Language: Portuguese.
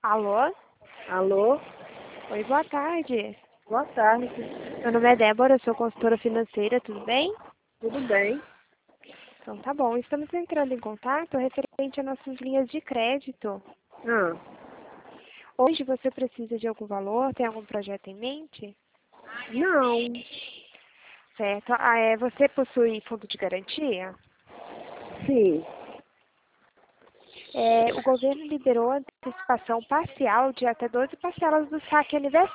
Alô? Alô? Oi, boa tarde. Boa tarde. Meu nome é Débora, eu sou consultora financeira, tudo bem? Tudo bem? Então tá bom, estamos entrando em contato referente às nossas linhas de crédito. Ah, Hoje você precisa de algum valor, tem algum projeto em mente? não. Certo. Você possui fundo de garantia? Sim. O governo liberou a antecipação parcial de até 12 parcelas do saque aniversário.